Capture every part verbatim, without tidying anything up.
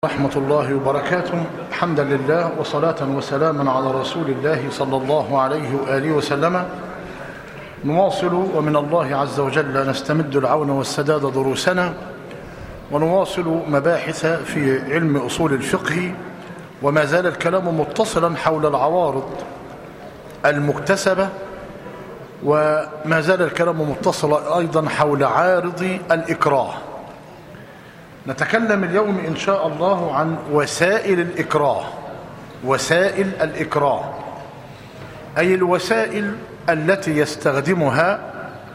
ورحمة الله وبركاته. حمدا لله وصلاة وسلاما على رسول الله صلى الله عليه وآله وسلم. نواصل ومن الله عز وجل نستمد العون والسداد دروسنا، ونواصل مباحث في علم أصول الفقه، وما زال الكلام متصلا حول العوارض المكتسبة، وما زال الكلام متصلا أيضا حول عارض الإكراه. نتكلم اليوم إن شاء الله عن وسائل الإكراه. وسائل الإكراه أي الوسائل التي يستخدمها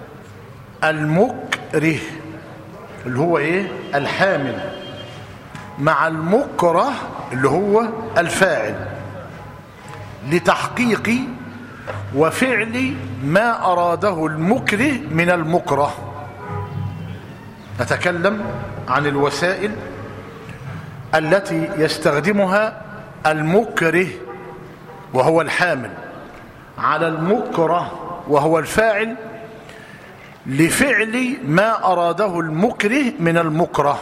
المكره اللي هو إيه؟ الحامل، مع المكره اللي هو الفاعل، لتحقيق وفعل ما أراده المكره من المكره. نتكلم عن الوسائل التي يستخدمها المكره وهو الحامل على المكره وهو الفاعل لفعل ما أراده المكره من المكره.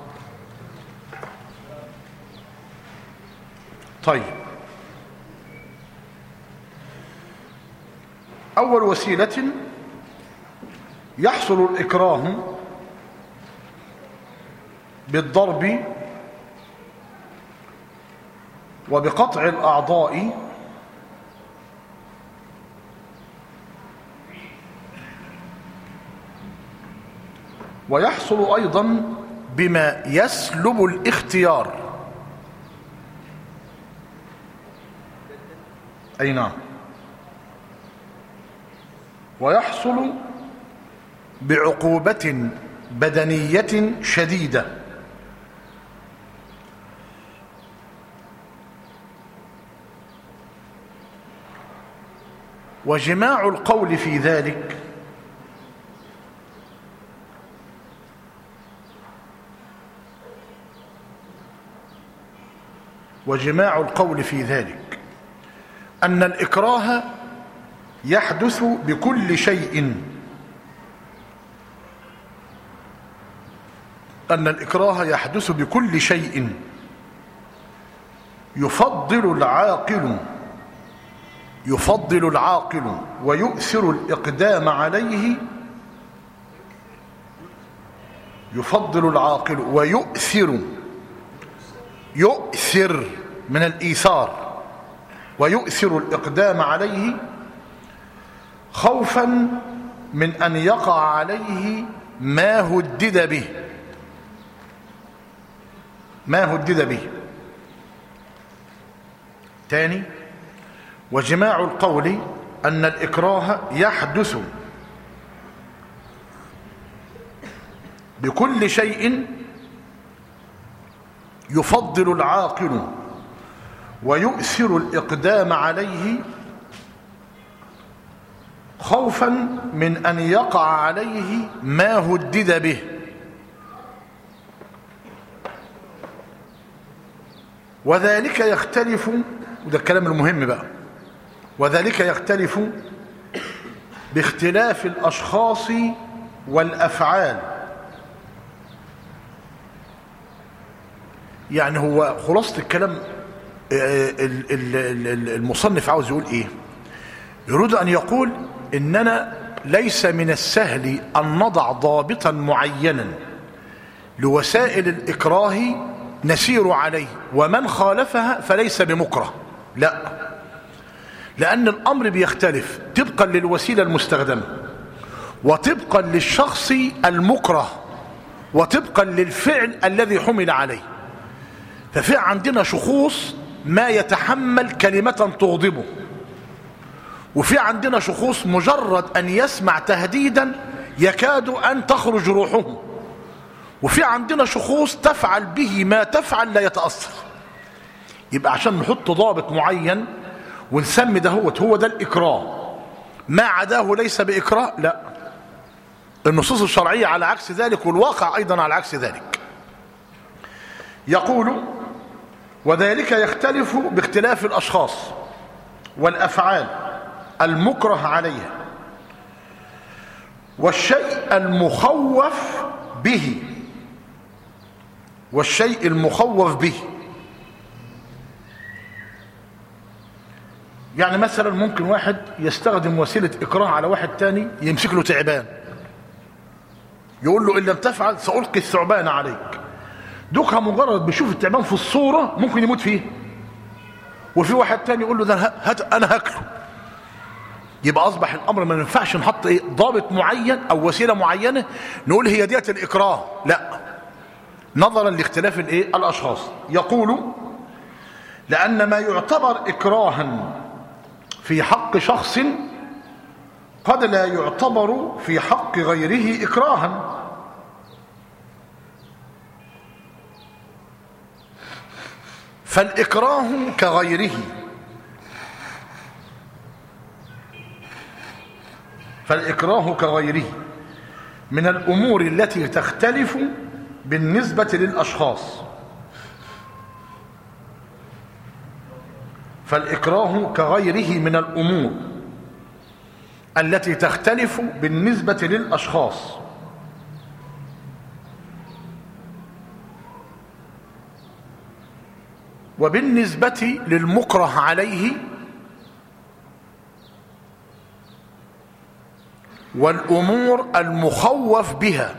طيب، أول وسيلة يحصل الإكراه بالضرب وبقطع الأعضاء ويحصل أيضا بما يسلب الاختيار. أي نعم. ويحصل بعقوبة بدنية شديدة. وجماع القول في ذلك وجماع القول في ذلك أن الإكراه يحدث بكل شيء أن الإكراه يحدث بكل شيء يفضل العاقل يفضل العاقل ويؤثر الإقدام عليه يفضل العاقل ويؤثر يؤثر من الإيثار ويؤثر الإقدام عليه خوفا من أن يقع عليه ما هدد به ما هدد به تاني. وجماع القول أن الإكراه يحدث بكل شيء يفضل العاقل ويؤثر الإقدام عليه خوفا من أن يقع عليه ما هدد به. وذلك يختلف، وده الكلام المهم بقى، وذلك يختلف باختلاف الأشخاص والأفعال. يعني هو خلاصة الكلام المصنف عاوز يقول ايه؟ يريد أن يقول إننا ليس من السهل أن نضع ضابطا معينا لوسائل الإكراه نسير عليه، ومن خالفها فليس بمكره. لا، لأن الأمر بيختلف طبقا للوسيلة المستخدمة، وطبقا للشخص المكره، وطبقا للفعل الذي حمل عليه. ففي عندنا شخوص ما يتحمل كلمة تغضبه، وفي عندنا شخوص مجرد أن يسمع تهديدا يكاد أن تخرج روحه، وفي عندنا شخوص تفعل به ما تفعل لا يتأثر. يبقى عشان نحط ضابط معين ونسمي ده هو هو ده الإكراه، ما عداه ليس بإكراه، لا. النصوص الشرعية على عكس ذلك، والواقع أيضا على عكس ذلك. يقول: وذلك يختلف باختلاف الأشخاص والأفعال المكره عليها، والشيء المخوف به والشيء المخوف به. يعني مثلا ممكن واحد يستخدم وسيلة إكراه على واحد تاني يمسك له تعبان، يقول له إن لم تفعل سألقي الثعبان عليك. دوكها مجرد بيشوف التعبان في الصورة ممكن يموت فيه، وفي واحد تاني يقول له ده هات أنا هاكله. يبقى أصبح الأمر ما ينفعش نحط إيه ضابط معين أو وسيلة معينة نقول هي ديت الإكراه، لا، نظرا لاختلاف الإيه الأشخاص. يقول لأن ما يعتبر إكراها في حق شخص قد لا يعتبر في حق غيره إكراها. فالإكراه كغيره فالإكراه كغيره من الأمور التي تختلف بالنسبة للأشخاص. فالإكراه كغيره من الأمور التي تختلف بالنسبة للأشخاص. وبالنسبة للمكره عليه والأمور المخوف بها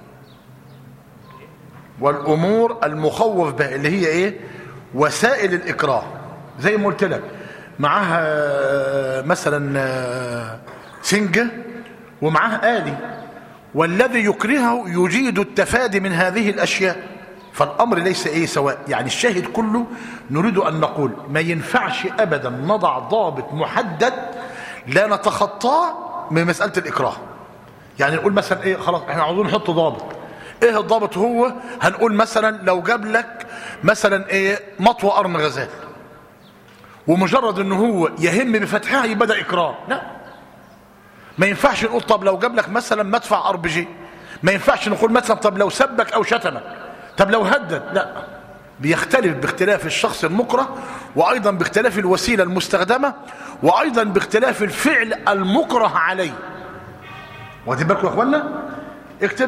والأمور المخوف بها اللي هي إيه وسائل الإكراه. زي ما قلت لك معاها مثلا سنجة ومعاها آلي، والذي يكرهه يجيد التفادي من هذه الأشياء، فالأمر ليس إيه سواء. يعني الشاهد كله نريد أن نقول ما ينفعش أبدا نضع ضابط محدد لا نتخطاه من مسألة الإكراه. يعني نقول مثلا إيه خلاص احنا عاوزين نحط ضابط، إيه الضابط؟ هو هنقول مثلا لو جاب لك مثلا إيه مطوى قرن غزال ومجرد إنه هو يهم بفتحها يبقى ده إكراه، لا، ما ينفعش نقول طب لو جاب لك مثلا مدفع ار بي جي، ما ينفعش نقول مثلا طب لو سبك أو شتمك، طب لو هدد، لا، بيختلف باختلاف الشخص المكره، وأيضا باختلاف الوسيلة المستخدمة، وأيضا باختلاف الفعل المكره عليه. واخدين بالكم يا اخوانا؟ اكتب.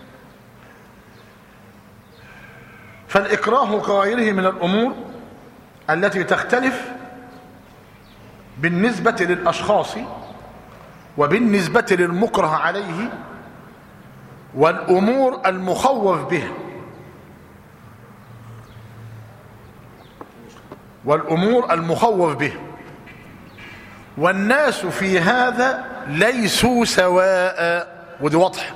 فالإكراه كغيره من الأمور التي تختلف بالنسبة للأشخاص وبالنسبة للمكره عليه والأمور المخوف به والأمور المخوف به والناس في هذا ليسوا سواء. ودي واضحة،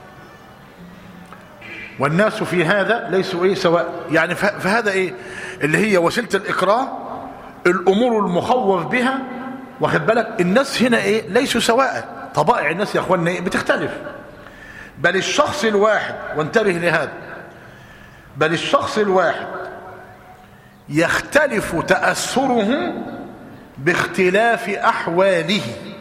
والناس في هذا ليسوا ايه سواء. يعني فهذا ايه اللي هي وسيلة الإكراه، الأمور المخوف بها، واخد بالك؟ الناس هنا ايه ليسوا سواء. طبائع الناس يا اخوانا ايه بتختلف، بل الشخص الواحد، وانتبه لهذا، بل الشخص الواحد يختلف تأثره باختلاف أحواله.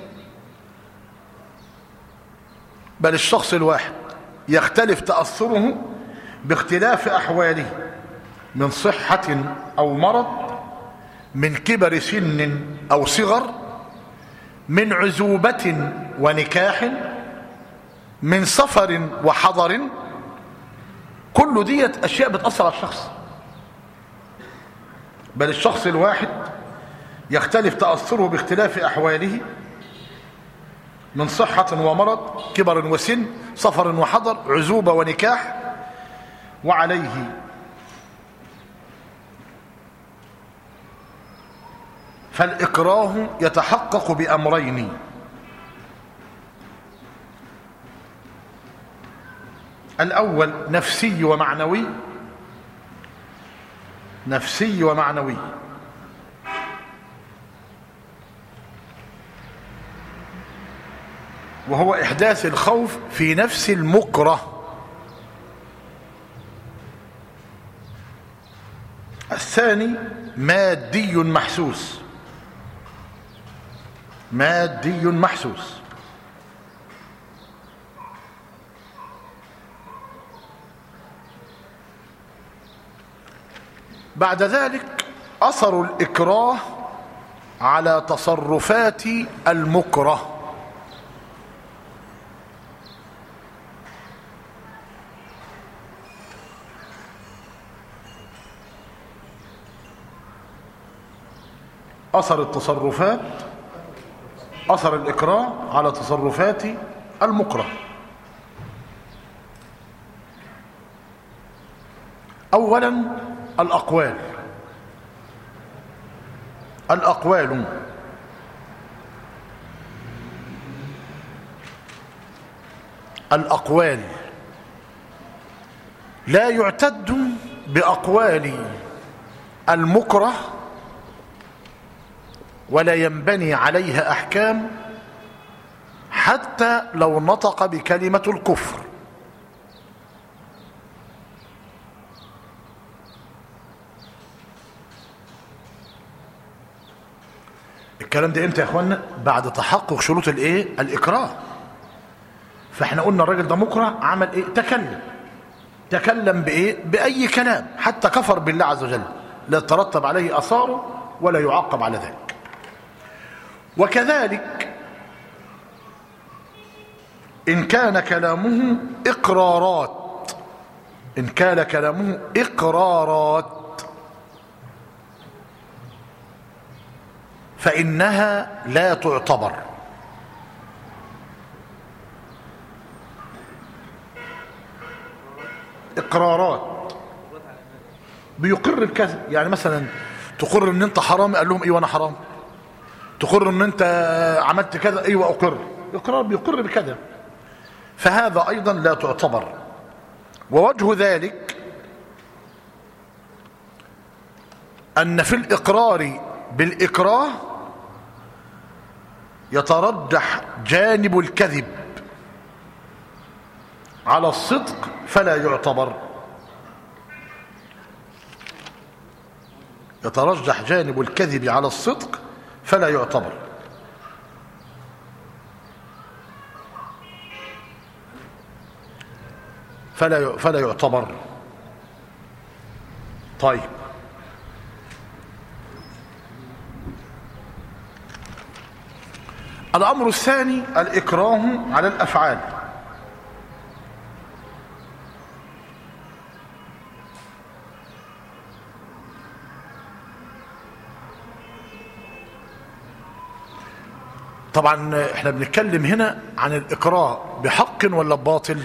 بل الشخص الواحد يختلف تأثره باختلاف أحواله، من صحة أو مرض، من كبر سن أو صغر، من عزوبة ونكاح، من سفر وحضر. كل ديت أشياء بتأثر على الشخص. بل الشخص الواحد يختلف تأثره باختلاف أحواله، من صحة ومرض، كبر وسن، سفر وحضر، عزوبة ونكاح. وعليه فالإكراه يتحقق بأمرين: الأول نفسي ومعنوي نفسي ومعنوي وهو إحداث الخوف في نفس المكره. الثاني مادي محسوس مادي محسوس بعد ذلك أثر الإكراه على تصرفات المكره. أثر التصرفات أثر الإكراه على تصرفات المكره. أولا الأقوال. الأقوال الأقوال لا يعتد بأقوال المكره ولا ينبني عليها أحكام حتى لو نطق بكلمة الكفر. الكلام ده امتى يا اخوانا؟ بعد تحقق شروط الايه؟ الإكراه. فاحنا قلنا الراجل ده مكره، عمل ايه؟ تكلم. تكلم بايه؟ باي كلام، حتى كفر بالله عز وجل، لا ترتب عليه اثاره ولا يعاقب على ذلك. وكذلك ان كان كلامه اقرارات ان كان كلامه اقرارات فانها لا تعتبر. اقرارات بيقر بكذا، يعني مثلا تقر ان انت حرام، قال لهم ايوه انا حرام. تقر ان انت عملت كذا، ايوه اقر. اقرار بيقر بكذا، فهذا ايضا لا تعتبر. ووجه ذلك ان في الاقرار بالاكراه يترجح جانب الكذب على الصدق فلا يعتبر. يترجح جانب الكذب على الصدق فلا يعتبر. فلا فلا يعتبر. طيب، الأمر الثاني الإكراه على الأفعال. طبعا احنا بنتكلم هنا عن الإكراه بحق ولا بباطل؟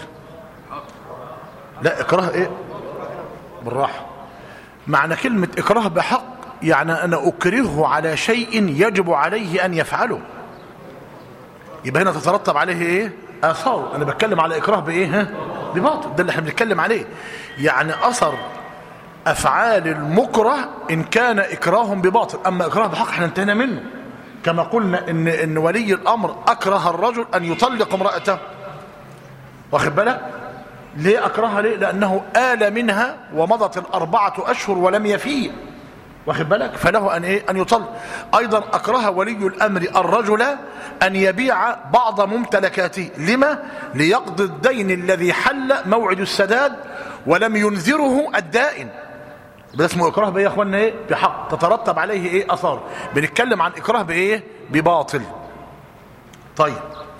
لا، إكراه ايه؟ بالراحة. معنى كلمة إكراه بحق يعني أنا أكرهه على شيء يجب عليه أن يفعله، يبقى هنا تترتب عليه ايه؟ آثار. أنا بتكلم على إكراه بإيه؟ ها؟ بباطل. ده اللي احنا بنتكلم عليه، يعني أثر أفعال المكره إن كان إكراه بباطل. أما إكراه بحق احنا انتهينا منه، كما قلنا إن, إن ولي الأمر أكره الرجل أن يطلق امرأته، واخد بالك؟ ليه أكرهها؟ ليه؟ لأنه آل منها ومضت الأربعة أشهر ولم يفيء، واخد بالك؟ فله أن إيه؟ أن يطلق. أيضا أكره ولي الأمر الرجل أن يبيع بعض ممتلكاته. لما؟ ليقضي الدين الذي حل موعد السداد ولم ينذره الدائن. ده اسمه إكراه بإيه يا أخوانا؟ إيه؟ بحق، تترتب عليه إيه؟ أثار. بنتكلم عن إكراه بإيه؟ بباطل. طيب،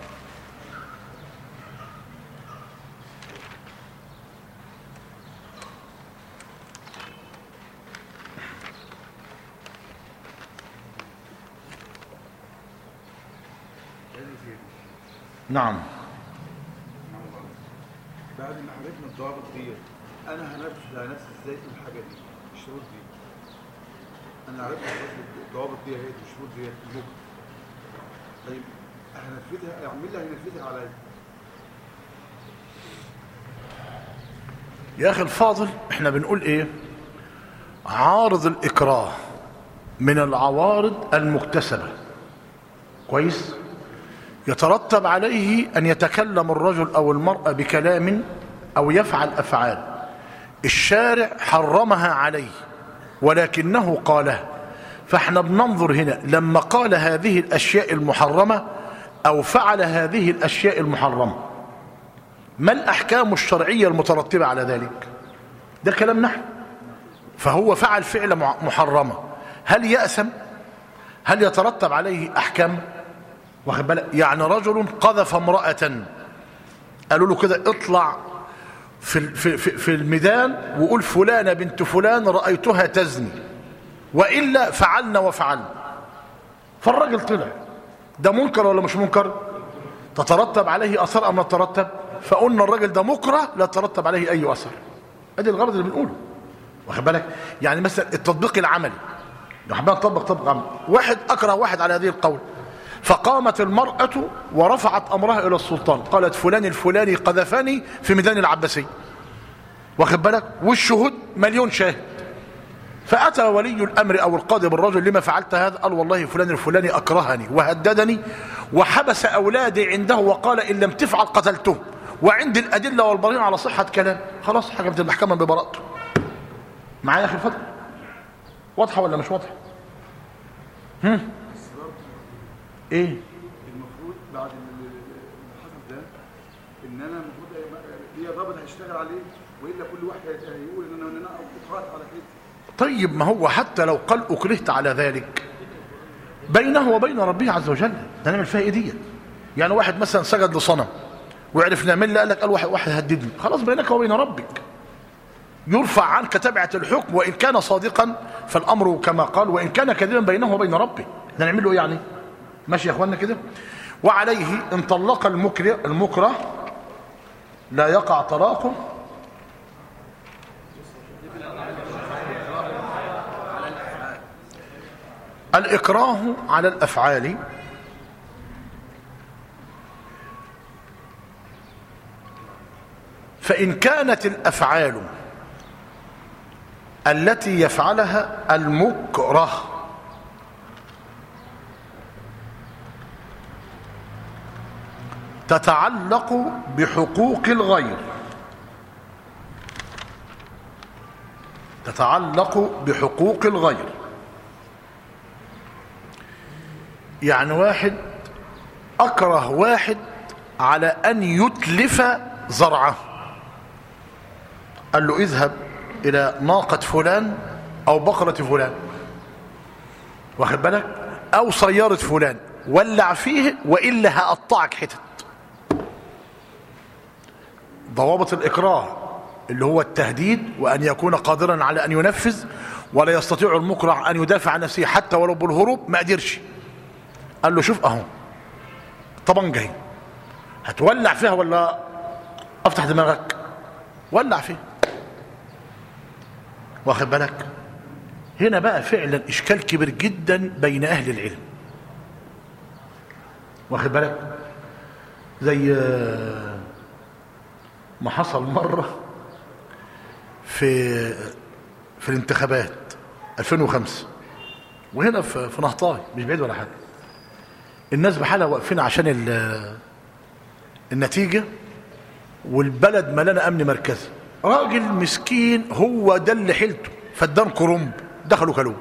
نعم. بعد ما عرفنا الضوابط دي، انا هنفذ على نفسي ازاي الحاجه دي، الشروط دي؟ انا عرفت الضوابط دي، هي الشروط دي بكره. طيب هنفذها، اعمل لها هنفذها عليا. يا اخي الفاضل، احنا بنقول ايه؟ عارض الإكراه من العوارض المكتسبة، كويس؟ يترتب عليه أن يتكلم الرجل أو المرأة بكلام أو يفعل أفعال الشارع حرمها عليه ولكنه قالها. فاحنا بننظر هنا لما قال هذه الأشياء المحرمة أو فعل هذه الأشياء المحرمة، ما الأحكام الشرعية المترتبة على ذلك؟ ده كلام نحن. فهو فعل فعل محرمة، هل يأثم؟ هل يترتب عليه أحكام؟ واخد بالك؟ يعني رجل قذف امرأة، قالوا له كده اطلع في في في الميدان وقول فلانة بنت فلان رأيتها تزني، وإلا فعلنا وفعلنا. فالراجل طلع، ده منكر ولا مش منكر؟ تترتب عليه اثار ام لا تترتب؟ فقلنا الراجل ده مكره لا تترتب عليه اي اثر. ادي الغرض اللي بنقوله، واخد بالك؟ يعني مثلا التطبيق العملي، لو حبينا نطبق تطبيق عملي، واحد اكره واحد على هذه القول، فقامت المرأة ورفعت امرها الى السلطان، قالت فلان الفلاني قذفني في ميدان العباسية، واخد بالك؟ والشهود مليون شاهد. فأتى ولي الأمر أو القاضي بالرجل، لما فعلت هذا؟ قال والله فلان الفلاني أكرهني وهددني وحبس أولادي عنده وقال إن لم تفعل قتلته، وعندي الأدلة والبراهين على صحة كلام. خلاص حكمت المحكمة ببراءته. معايا يا أخي الفضل؟ واضحة ولا مش واضحة؟ هم؟ إيه؟ المفروض بعد اللي حصل ده إن أنا المفروض هي ضابط هيشتغل عليه، وإلا كل واحد هيقول إن أنا أكرهت على كده. طيب ما هو حتى لو قال أكرهت على ذلك بينه وبين ربه عز وجل، ده نعمل فيها إيدية. يعني واحد مثلا سجد لصنم وعرف نعمل له، قال لك قال واحد واحد هددني، خلاص بينك وبين ربك، يرفع عنك تبعة الحكم، وإن كان صادقا فالأمر كما قال، وإن كان كذبا بينه وبين ربه، ده نعمل له يعني. ماشي يا اخوانا كده؟ وعليه ان طلق المكره المكره لا يقع طلاقه الإكراه على الأفعال فإن كانت الأفعال التي يفعلها المكره تتعلق بحقوق الغير تتعلق بحقوق الغير يعني واحد أكره واحد على أن يتلف زرعه، قال له اذهب إلى ناقة فلان أو بقرة فلان، واخد بالك، أو سيارة فلان، ولع فيه وإلا هقطعك حتت. ضوابط الإكراه اللي هو التهديد، وأن يكون قادرا على أن ينفذ، ولا يستطيع المكره أن يدافع عن نفسه حتى ولو بالهروب، ما قدرش. قال له شوف أهو طبعا جاي، هتولع فيها ولا أفتح دماغك؟ ولع فيها، واخد بالك. هنا بقى فعلا إشكال كبير جدا بين أهل العلم، واخد بالك. زي ما حصل مرة في في الانتخابات ألفين وخمسة، وهنا في في نهطاي مش بعيد ولا حاجة، الناس بحالها واقفين عشان النتيجة، والبلد ملانة أمن مركزي. راجل مسكين هو ده اللي حيلته، فدان كرنب دخلوا كلوه،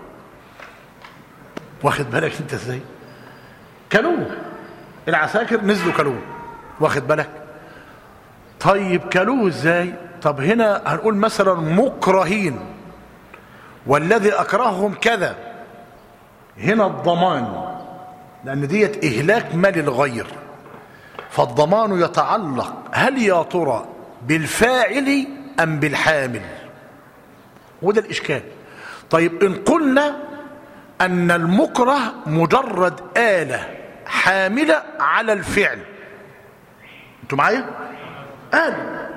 واخد بالك انت ازاي؟ كلوه، العساكر نزلوا كلوه، واخد بالك. طيب كلوه ازاي؟ طب هنا هنقول مثلا مكرهين والذي اكرههم كذا، هنا الضمان، لان ديت اهلاك مال الغير، فالضمان يتعلق هل يا ترى بالفاعل ام بالحامل؟ وده الاشكال. طيب ان قلنا ان المكره مجرد آلة حاملة على الفعل، انتوا معايا؟ آلة،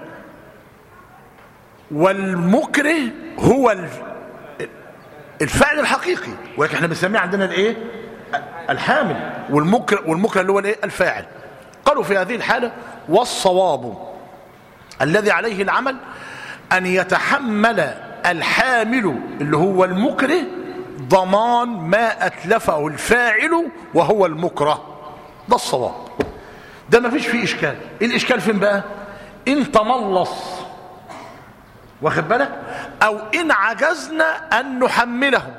والمكره هو الفعل الحقيقي، ولكن احنا بنسميه عندنا الايه؟ الحامل، والمكره والمكره اللي هو الايه؟ الفاعل. قالوا في هذه الحالة والصواب الذي عليه العمل أن يتحمل الحامل اللي هو المكره ضمان ما أتلفه الفاعل وهو المكره، ده الصواب، ده ما فيش فيه إشكال. الإشكال فين بقى؟ إن تملص، واخد بالك، أو إن عجزنا أن نحمله،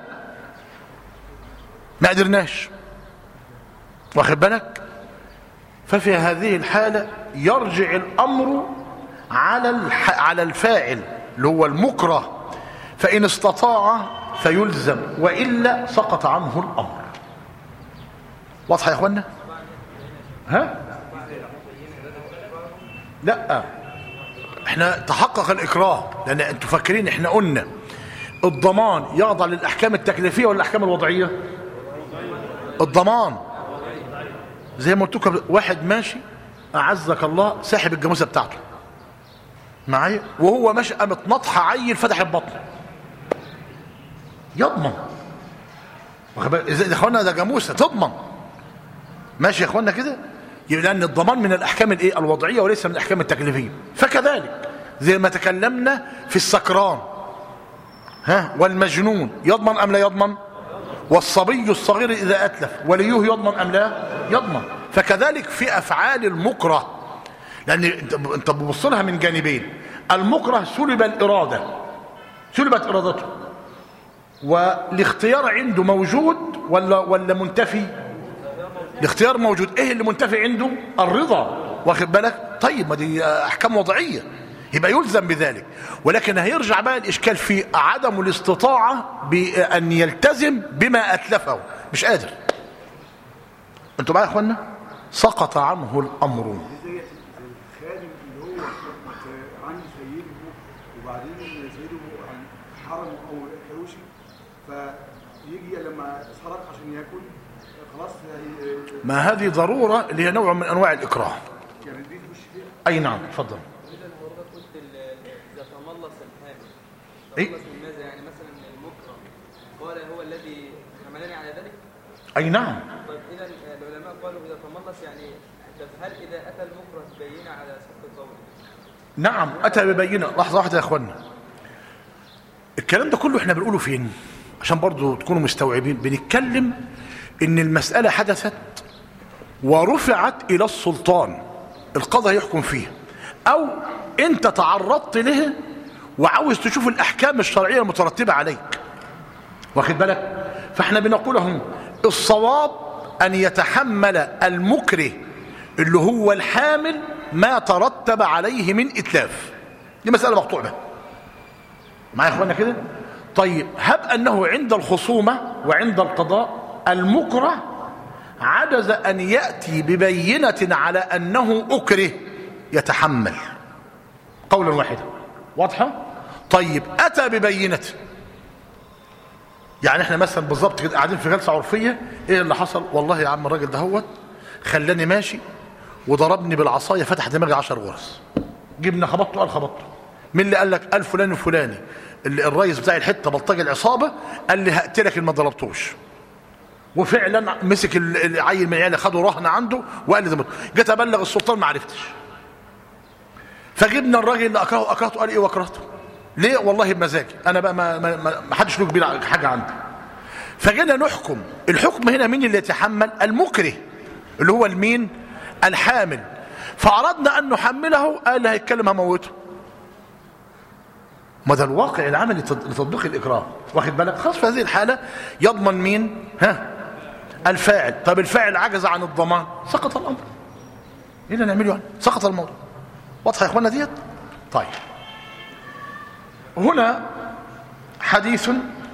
ما قدرناش، واخد بالك. ففي هذه الحالة يرجع الأمر على الح... على الفاعل اللي هو المكره، فإن استطاع فيلزم، وإلا سقط عنه الأمر. واضحة يا أخوانا؟ ها؟ لا، احنا تحقق الإكراه، لأن انتوا فاكرين احنا قلنا الضمان يخضع للأحكام التكليفية ولا الأحكام الوضعية؟ الضمان. زي ما قلت لكم، واحد ماشي اعزك الله ساحب الجاموسه بتاعته معايا، وهو ماشي قامت نطحه عيل فتح البطن، يضمن. يا اخوانا ده جاموسه تضمن، ماشي يا اخوانا كده. يبقى لان الضمان من الاحكام الايه الوضعيه وليس من الاحكام التكليفيه. فكذلك زي ما تكلمنا في السكران ها والمجنون، يضمن ام لا يضمن؟ والصبي الصغير اذا اتلف وليه يضمن ام لا يضمن؟ فكذلك في افعال المكره، لان انت بتبص لها من جانبين. المكره سلب الاراده، سلبت ارادته، والاختيار عنده موجود ولا ولا منتفي؟ الاختيار موجود. ايه اللي منتفي عنده؟ الرضا، واخد بالك؟ طيب ما دي احكام وضعيه، يبقى يلزم بذلك. ولكن هيرجع بقى الاشكال في عدم الاستطاعه بان يلتزم بما اتلفه، مش قادر. انتوا معايا يا اخوانا؟ سقط عنه الامر. زي الخادم اللي هو عن سيده وبعدين سيده عن حرمه او كروشي، فيجي لما سرق عشان ياكل خلاص. ما هذه ضروره اللي هي نوع من انواع الاكراه. يعني دي تخش فيها. اي نعم، اتفضل. إذا تملص الحامل إيه؟ تملص من ماذا؟ يعني مثلا المكره قال هو الذي حملني على ذلك. اي نعم. طيب اذا العلماء قالوا اذا تملص يعني هل اذا اتى المكره بينه على سبب قوله؟ نعم اتى ببينه. لحظه واحده يا اخوانا، الكلام ده كله احنا بنقوله فين؟ عشان برضو تكونوا مستوعبين. بنتكلم ان المساله حدثت ورفعت الى السلطان، القضاء يحكم فيها، او انت تعرضت له وعاوز تشوف الاحكام الشرعيه المترتبه عليك، واخد بالك؟ فاحنا بنقول اهو الصواب ان يتحمل المكره اللي هو الحامل ما ترتب عليه من اتلاف. دي مساله مقطوع بها. معايا يا اخوانا كده؟ طيب هب انه عند الخصومه وعند القضاء المكره عجز ان ياتي ببينه على انه اكره، يتحمل قولا واحدا. واضحه؟ طيب اتى ببينه، يعني احنا مثلا بالظبط كده قاعدين في جلسه عرفيه، ايه اللي حصل؟ والله يا عم الراجل دهوت خلاني ماشي وضربني بالعصايه فتح دماغي عشر غرز. جبنا خبطته، قال خبطته. مين اللي قال لك؟ قال فلان الفلاني، اللي الرئيس بتاع الحته بلطجي العصابه قال لي هقتلك ان ما ضربتوش. وفعلا مسك العيل من عياله خده رهن عنده وقال لي ضربته. جيت ابلغ السلطان ما عرفتش. فجبنا الراجل اللي اكرهه اكرهته، قال ايه واكرهته؟ ليه؟ والله بمزاجي انا بقى ما, ما, ما, ما حدش له كبير حاجه عندي. فجينا نحكم. الحكم هنا مين اللي يتحمل؟ المكره اللي هو المين؟ الحامل. فاردنا ان نحمله، قال هيتكلم هموته. ما ده الواقع العملي لتطبيق الاكراه، واخد بالك؟ خلاص في هذه الحاله يضمن مين؟ ها؟ الفاعل. طب الفاعل عجز عن الضمان، سقط الامر. ايه اللي نعمله يعني؟ سقط الموضوع. واضحه يا اخوانا ديت؟ طيب هنا حديث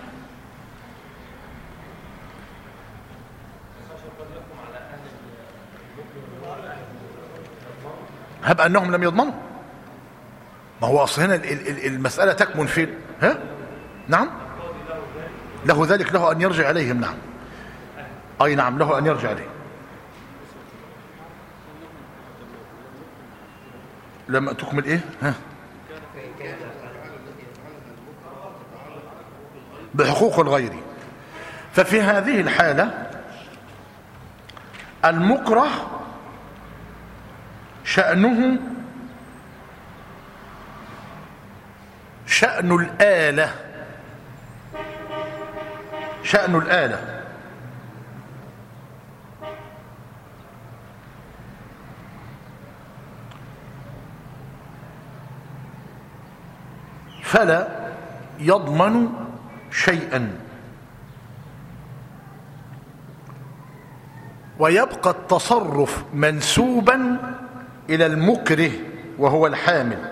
هب انهم لم يضمنوا. ما هو اصل هنا المساله تكمن فين؟ ها؟ نعم له ذلك، له ان يرجع اليهم. نعم اي نعم له ان يرجع اليهم. لما تكمل ايه؟ ها؟ بحقوق الغير. ففي هذه الحالة المكره شأنه شأن الآلة، شأن الآلة. فلا يضمن شيئا، ويبقى التصرف منسوبا إلى المكره وهو الحامل.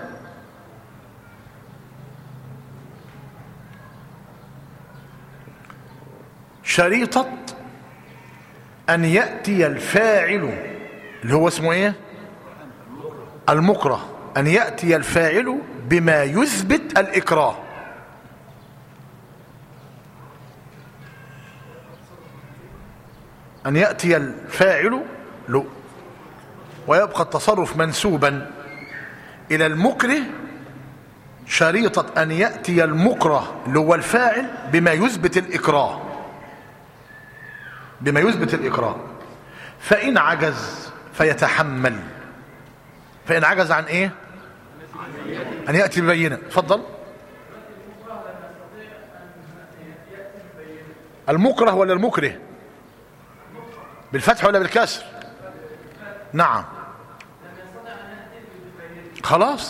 شريطة أن يأتي الفاعل اللي هو اسمه إيه؟ المكره، أن يأتي الفاعل بما يثبت الإكراه. أن يأتي الفاعل له ويبقى التصرف منسوبا إلى المكره شريطة أن يأتي المكره اللي هو الفاعل بما يثبت الإكراه، بما يثبت الإكراه. فإن عجز فيتحمل. فإن عجز عن إيه؟ أن يأتي ببينة. اتفضل. المكره ولا المكره؟ بالفتح ولا بالكسر؟ نعم. خلاص.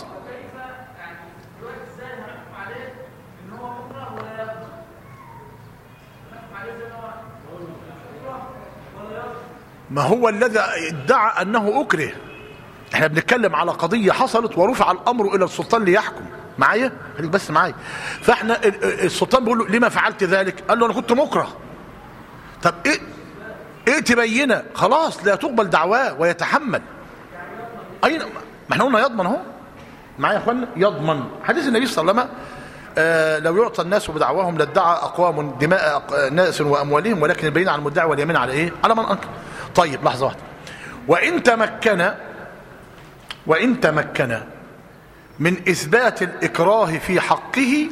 ما هو الذي ادعى أنه أكره؟ احنا بنتكلم على قضية حصلت ورفع الأمر إلى السلطان ليحكم. معايا؟ خليك بس معايا. فاحنا السلطان بيقول له لما فعلت ذلك؟ قال له أنا كنت مكره. طب ايه ايه تبينه؟ خلاص لا تقبل دعواه ويتحمل. اين ما احنا قلنا يضمن اهو. معايا يا اخوانا؟ يضمن. حديث النبي صلى الله عليه وسلم آه لو يعطى الناس بدعواهم لادعى اقوام دماء ناس واموالهم ولكن البين على المدعي واليمين على ايه؟ على من انكر. طيب لحظه واحده. وان تمكن وان تمكن من اثبات الاكراه في حقه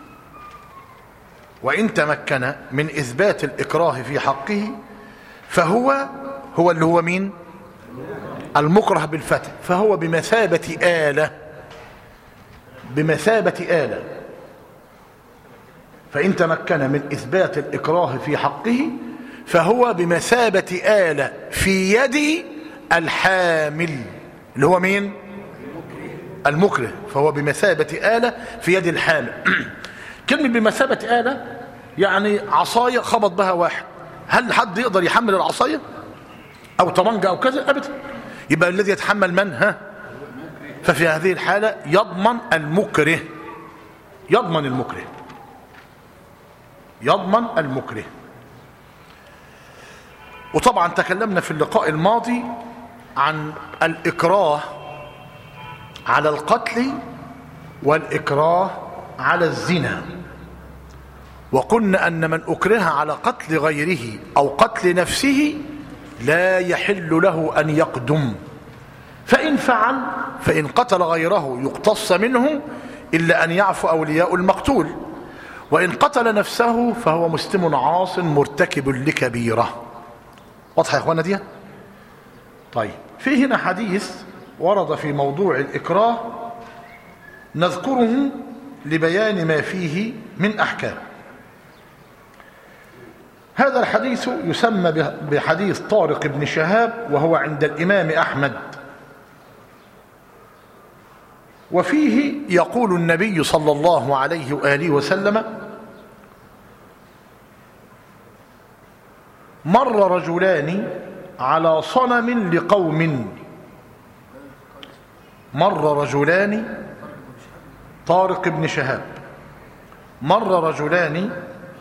وان تمكن من اثبات الاكراه في حقه فهو هو اللي هو مين؟ المكره بالفتح. فهو بمثابة آلة، بمثابة آلة. فإن تمكن من إثبات الإكراه في حقه فهو بمثابة آلة في يد الحامل اللي هو مين؟ المكره. فهو بمثابة آلة في يد الحامل. كلمة بمثابة آلة يعني عصاية خبط بها واحد، هل حد يقدر يحمل العصاية أو طمنجة أو كذا؟ أبدا. يبقى الذي يتحمل من؟ ها؟ ففي هذه الحالة يضمن المكره، يضمن المكره، يضمن المكره. وطبعا تكلمنا في اللقاء الماضي عن الإكراه على القتل والإكراه على الزنا، وقلنا أن من أكره على قتل غيره أو قتل نفسه لا يحل له أن يقدم، فإن فعل فإن قتل غيره يقتص منه إلا أن يعفو أولياء المقتول، وإن قتل نفسه فهو مسلم عاص مرتكب لكبيرة. واضحة يا إخوانا دي؟ طيب في هنا حديث ورد في موضوع الإكراه نذكره لبيان ما فيه من أحكام. هذا الحديث يسمى بحديث طارق بن شهاب وهو عند الإمام أحمد، وفيه يقول النبي صلى الله عليه وآله وسلم: مر رجلان على صنم لقوم. مر رجلان، طارق بن شهاب، مر رجلان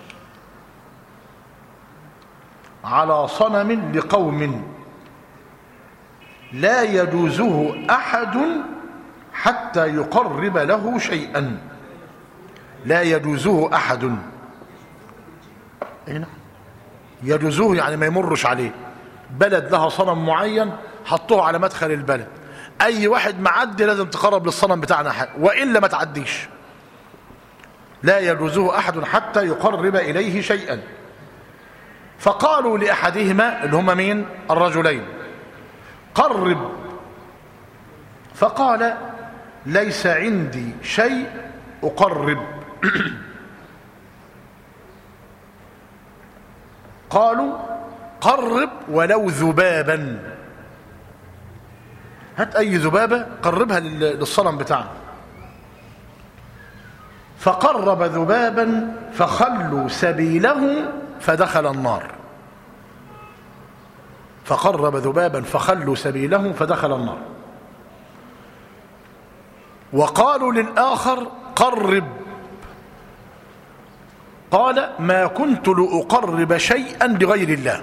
على صنم لقوم لا يجوزه أحد حتى يقرب له شيئا. لا يجوزه أحد، يجوزه يعني ما يمرش عليه. بلد لها صنم معين حطوه على مدخل البلد، أي واحد معدي لازم تقرب للصنم بتاعنا حاجة وإلا ما تعديش. لا يجوزه أحد حتى يقرب إليه شيئا. فقالوا لأحدهما اللي هما مين؟ الرجلين: قرب. فقال: ليس عندي شيء أقرب. قالوا: قرب ولو ذبابا، هات أي ذبابة قربها للصنم بتاعنا. فقرب ذبابا فخلوا سبيله فدخل النار. فقرب ذبابا فخلوا سبيله فدخل النار. وقالوا للآخر: قرب. قال: ما كنت لأقرب شيئا لغير الله،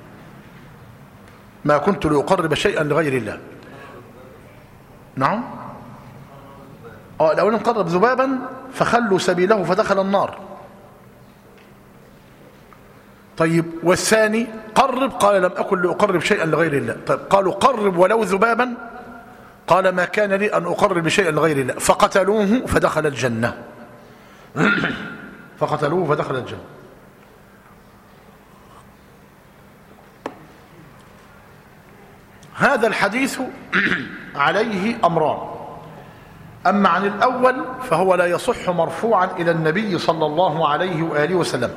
ما كنت لأقرب شيئا لغير الله. نعم. اه الأولين قرب ذبابا فخلوا سبيله فدخل النار. طيب والثاني قرب، قال لم أكن لأقرب شيئا لغير الله. طيب قالوا قرب ولو ذبابا، قال ما كان لي أن أقرب شيئا لغير الله، فقتلوه فدخل الجنة. فقتلوه فدخل الجنة. هذا الحديث عليه أمران. أما عن الأول فهو لا يصح مرفوعا إلى النبي صلى الله عليه وآله وسلم،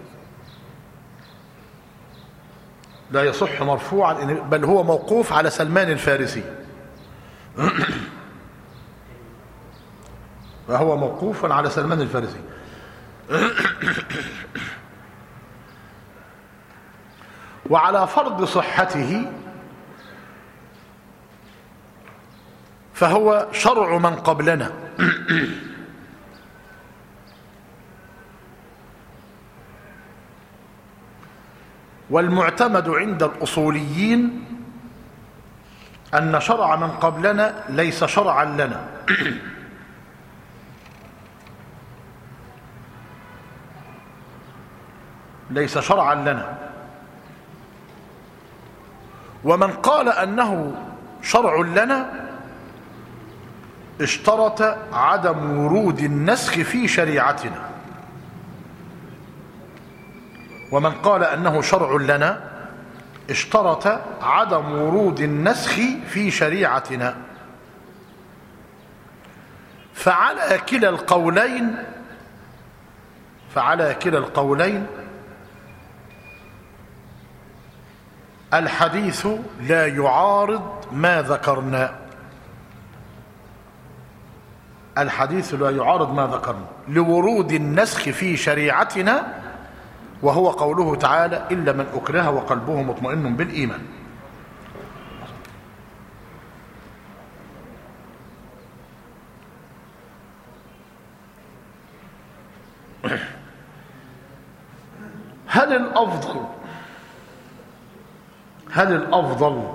لا يصح مرفوعا، بل هو موقوف على سلمان الفارسي. فهو موقوف على سلمان الفارسي. وعلى فرض صحته فهو شرع من قبلنا. والمعتمد عند الأصوليين أن شرع من قبلنا ليس شرعا لنا. ليس شرعا لنا. ومن قال أنه شرع لنا اشترط عدم ورود النسخ في شريعتنا. ومن قال أنه شرع لنا اشترط عدم ورود النسخ في شريعتنا. فعلى كلا القولين فعلى كلا القولين الحديث لا يعارض ما ذكرنا. الحديث لا يعارض ما ذكرنا لورود النسخ في شريعتنا، وهو قوله تعالى إلا من أكره وقلبه مطمئن بالإيمان. هل الأفضل هل الأفضل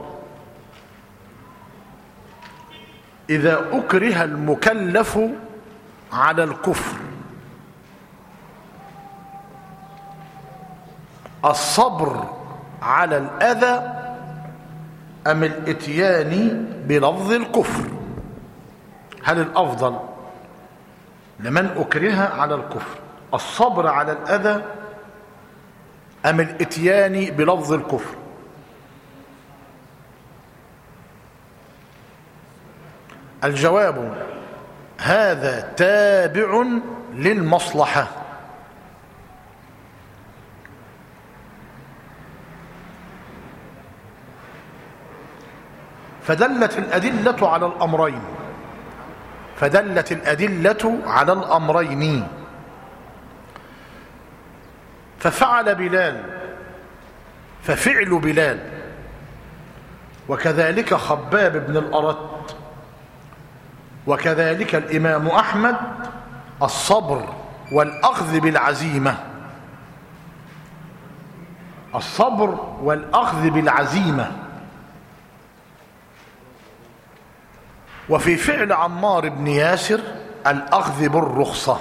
إذا أكره المكلف على الكفر الصبر على الأذى أم الإتيان بلفظ الكفر؟ هل الأفضل لمن أكره على الكفر الصبر على الأذى أم الإتيان بلفظ الكفر؟ الجواب هذا تابع للمصلحة. فدلت الأدلة على الأمرين فدلت الأدلة على الأمرين ففعل بلال ففعل بلال وكذلك خباب بن الأرت وكذلك الإمام أحمد الصبر والأخذ بالعزيمة الصبر والأخذ بالعزيمة. وفي فعل عمار بن ياسر الأخذ بالرخصة.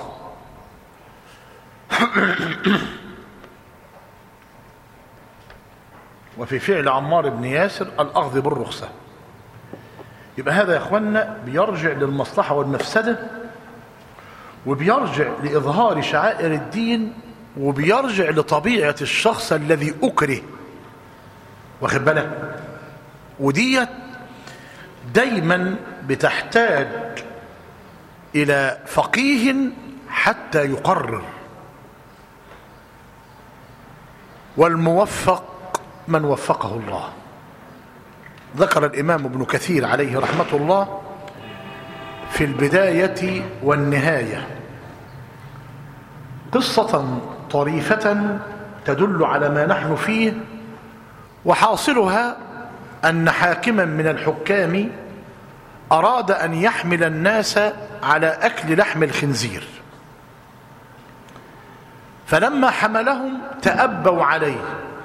وفي فعل عمار بن ياسر الأخذ بالرخصة. يبقى هذا يا اخوانا بيرجع للمصلحة والمفسدة، وبيرجع لإظهار شعائر الدين، وبيرجع لطبيعة الشخص الذي أكره. واخد بالك؟ وديت دايما بتحتاج إلى فقيه حتى يقرر، والموفق من وفقه الله. ذكر الإمام ابن كثير عليه رحمة الله في البداية والنهاية قصة طريفة تدل على ما نحن فيه، وحاصلها أن حاكما من الحكام أراد أن يحمل الناس على أكل لحم الخنزير، فلما حملهم تأبوا عليه،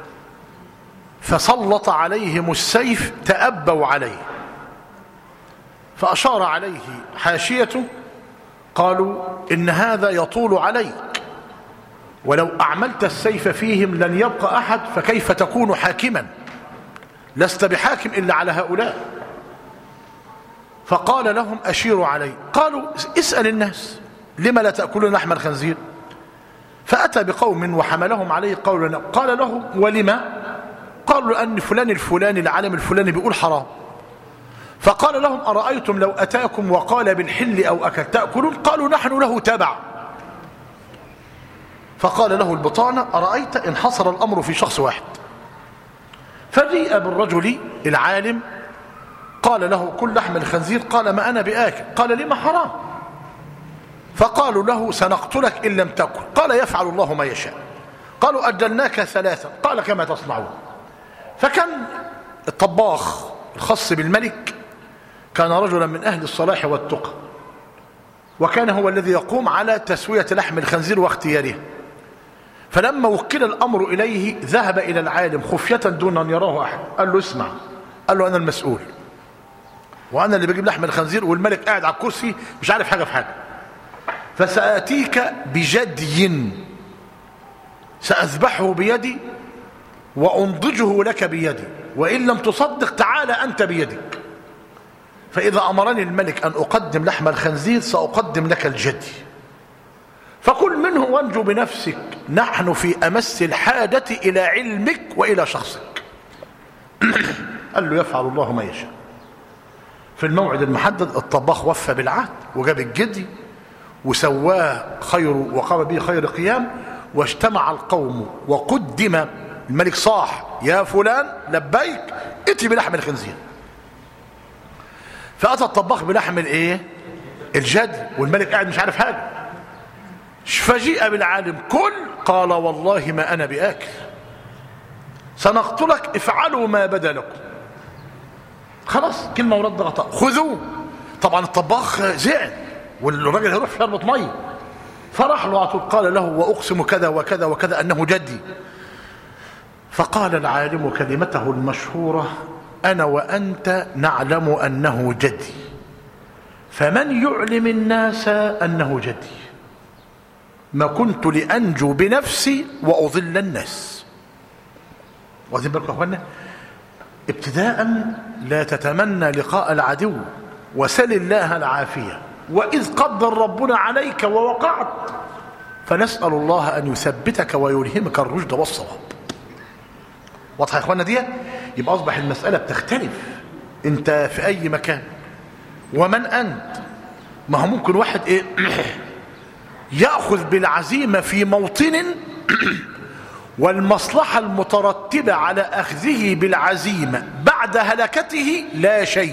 فسلط عليهم السيف تأبوا عليه، فأشار عليه حاشيته قالوا إن هذا يطول عليك، ولو أعملت السيف فيهم لن يبقى أحد، فكيف تكون حاكما؟ لست بحاكم إلا على هؤلاء. فقال لهم أشيروا علي. قالوا اسأل الناس لما لا تأكلون لحم الخنزير؟ فأتى بقوم وحملهم عليه. قالوا قال لهم ولما؟ قالوا لأن فلان الفلاني العالم الفلاني بيقول حرام. فقال لهم أرأيتم لو أتاكم وقال بالحل أو أكل تأكلون؟ قالوا نحن له تبع. فقال له البطانة أرأيت إن حصر الأمر في شخص واحد؟ فجيء بالرجل العالم قال له كل لحم الخنزير. قال ما أنا بآكل. قال لما حرام؟ فقالوا له سنقتلك إن لم تأكل. قال يفعل الله ما يشاء. قالوا أجلناك ثلاثة. قال كما تصنعون. فكان الطباخ الخاص بالملك كان رجلا من أهل الصلاح والتقى، وكان هو الذي يقوم على تسوية لحم الخنزير واختياره. فلما وكل الأمر إليه ذهب إلى العالم خفية دون أن يراه أحد. قال له اسمع، قال له أنا المسؤول وأنا اللي بجيب لحم الخنزير، والملك قاعد على الكرسي مش عارف حاجة في حاجة، فسآتيك بجدي سأذبحه بيدي وأنضجه لك بيدي، وإن لم تصدق تعال أنت بيدك. فإذا أمرني الملك أن أقدم لحم الخنزير سأقدم لك الجدي، فكل منه وانجو بنفسك، نحن في أمس الحاجة إلى علمك وإلى شخصك. قال له يفعل الله ما يشاء. في الموعد المحدد الطباخ وفى بالعهد وجاب الجدي وسواه خير وقام به خير قيام، واجتمع القوم وقدم. الملك صاح يا فلان لبيك اتي بلحم الخنزير. فأتى الطباخ بلحم الايه الجدي، والملك قاعد مش عارف حاجة. فجيء بالعالم كل. قال والله ما أنا بآكل، سنقتلك افعلوا ما بدا لكم. خلاص كلمة ورد غطاء خذوه. طبعا الطباخ زعل والراجل هيروح في شربة مية، فراح له عطول قال له وأقسم كذا وكذا وكذا أنه جدي. فقال العالم كلمته المشهورة أنا وأنت نعلم أنه جدي، فمن يعلم الناس أنه جدي؟ ما كنت لأنجو بنفسي وأضل الناس. واخدين بالكم يا اخوانا؟ ابتداء لا تتمنى لقاء العدو، وسل الله العافية، وإذ قدر ربنا عليك ووقعت فنسأل الله أن يثبتك ويلهمك الرشد والصواب. واضح يا اخوانا دي؟ يبقى أصبح المسألة بتختلف انت في أي مكان ومن أنت. ما هو ممكن واحد ايه يأخذ بالعزيمة في موطن والمصلحة المترتبة على أخذه بالعزيمة بعد هلكته لا شيء،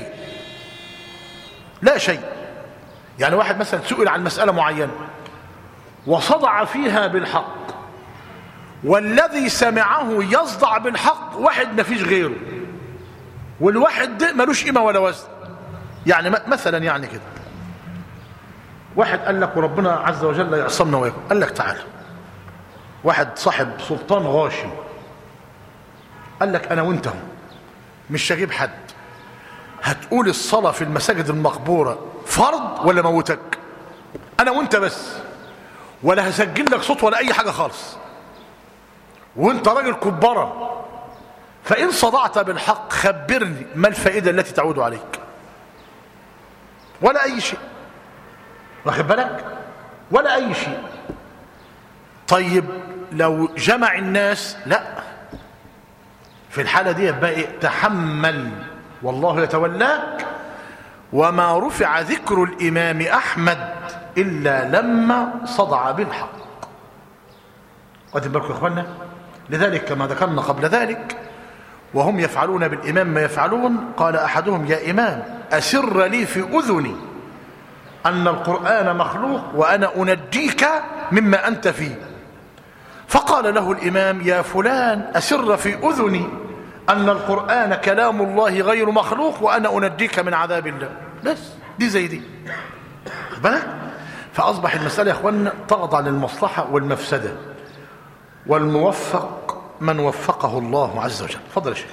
لا شيء. يعني واحد مثلا سئل عن مسألة معينة وصدع فيها بالحق، والذي سمعه يصدع بالحق واحد ما فيش غيره، والواحد ده ملوش قيمة ولا وزن. يعني مثلا يعني كده واحد قال لك وربنا عز وجل يعصمنا وياكم، قال لك تعالى واحد صاحب سلطان غاشم قال لك انا وانت مش هجيب حد، هتقول الصلاة في المساجد المقبورة فرض ولا موتك؟ انا وانت بس، ولا هسجل لك صوت ولا اي حاجة خالص، وانت راجل كبارا، فان صدعت بالحق خبرني ما الفائدة التي تعود عليك؟ ولا اي شيء، واخد بالك؟ ولا اي شيء. طيب لو جمع الناس، لا، في الحالة دي يبقى إيه؟ تحمل والله يتولاك. وما رفع ذكر الإمام أحمد إلا لما صدع بالحق. واخدين بالكم يا اخوانا؟ لذلك كما ذكرنا قبل ذلك وهم يفعلون بالإمام ما يفعلون، قال أحدهم يا إمام أسر لي في أذني أن القرآن مخلوق وأنا أنجيك مما أنت فيه. فقال له الإمام يا فلان أسر في أذني أن القرآن كلام الله غير مخلوق وأنا أنجيك من عذاب الله. بس دي زي دي بالك؟ فأصبح المسألة يا أخوانا تخضع للمصلحة والمفسدة، والموفق من وفقه الله عز وجل. تفضل يا شيخ.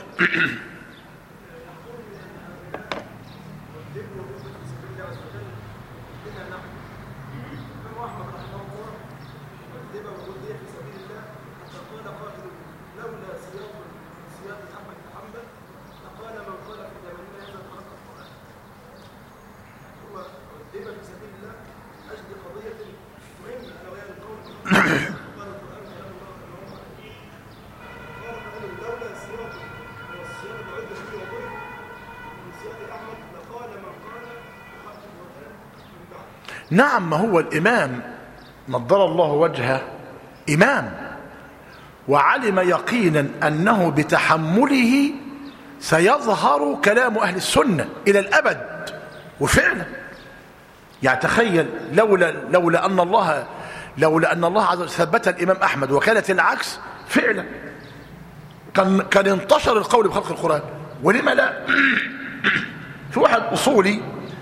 نعم، ما هو الإمام نضر الله وجهه إمام، وعلم يقينا أنه بتحمله سيظهر كلام أهل السنة إلى الأبد. وفعلا يعني تخيل لولا لولا أن الله لولا أن الله عز وجل ثبت الإمام أحمد وكانت العكس فعلا كان كان انتشر القول بخلق القرآن. ولما لا؟ في واحد أصولي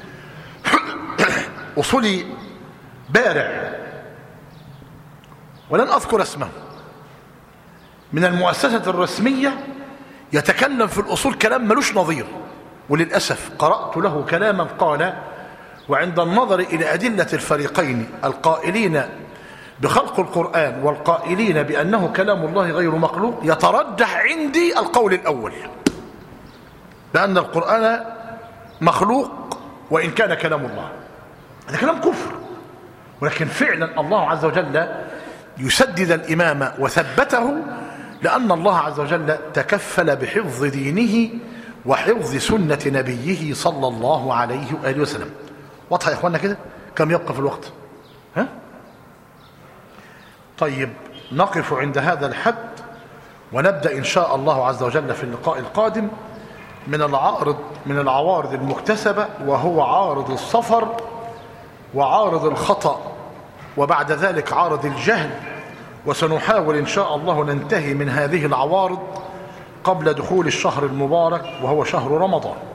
أصولي بارع ولن أذكر اسمه من المؤسسة الرسمية يتكلم في الأصول كلام ملوش نظير، وللأسف قرأت له كلاما قال: وعند النظر إلى أدلة الفريقين القائلين بخلق القرآن والقائلين بأنه كلام الله غير مخلوق، يترجح عندي القول الأول، بأن القرآن مخلوق وإن كان كلام الله. هذا كلام كفر، ولكن فعلا الله عز وجل يسدد الإمام وثبته، لأن الله عز وجل تكفل بحفظ دينه وحفظ سنة نبيه صلى الله عليه وآله وسلم. واضح يا إخواننا كده؟ كم يبقى في الوقت؟ ها؟ طيب نقف عند هذا الحد، ونبدأ إن شاء الله عز وجل في اللقاء القادم من العارض من العوارض المكتسبة، وهو عارض السفر وعارض الخطأ، وبعد ذلك عارض الجهل. وسنحاول إن شاء الله ننتهي من هذه العوارض قبل دخول الشهر المبارك وهو شهر رمضان.